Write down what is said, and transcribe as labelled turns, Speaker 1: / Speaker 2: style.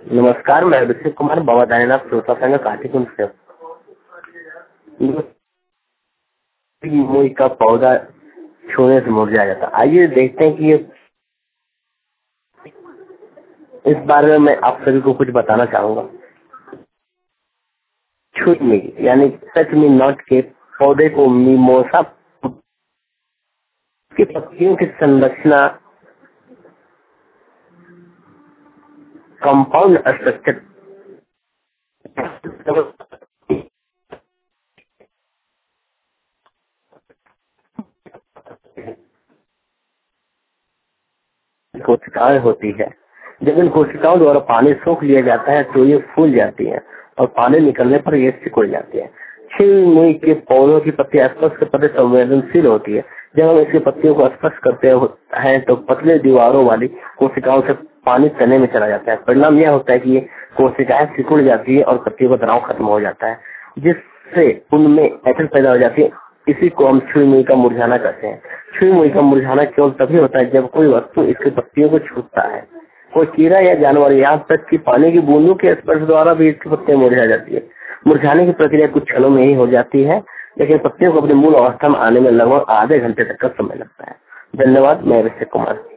Speaker 1: नमस्कार, मैं अभिषेक कुमार बाबा दानीनाथ श्रोता संघ काठीकुंड से। मूई का पौधा छूने से मुरझा जाता। आइए देखते हैं कि इस बारे में मैं आप सभी को कुछ बताना चाहूंगा। छुई में यानी सच में नॉट के पौधे को मिमोसा की पत्तियों की संरचना कंपाउंड स्ट्रक्चर कोशिकाएं होती है। जब इन कोशिकाओं द्वारा पानी सोख लिया जाता है तो ये फूल जाती हैं और पानी निकलने पर ये सिकुड़ जाती है। छील के पौधों की पत्तियां स्पर्श के प्रति संवेदनशील होती है। जब हम इसकी पत्तियों को स्पर्श करते हैं तो पतले दीवारों वाली कोशिकाओं से पानी तने में चला जाता है। परिणाम यह होता है कि ये कोशिकाएं सिकुड़ जाती है और पत्तियों का तनाव खत्म हो जाता है, जिससे उनमें एसिड पैदा हो जाती है। इसी को हम छुई मुई का मुरझाना कहते हैं। छुई मुई का मुरझाना केवल तभी होता है जब कोई वस्तु इसके पत्तियों को छूता है। कोई कीड़ा या जानवर, यहाँ तक कि पानी की बूंदों के स्पर्श द्वारा भी इसकी पत्तियां मुरझा जाती है। मुरझाने की प्रक्रिया कुछ क्षणों में ही हो जाती है, लेकिन पत्तियों को अपने मूल अवस्था में आने में लगभग आधे घंटे तक का समय लगता है। धन्यवाद। मैं अभिषेक कुमार।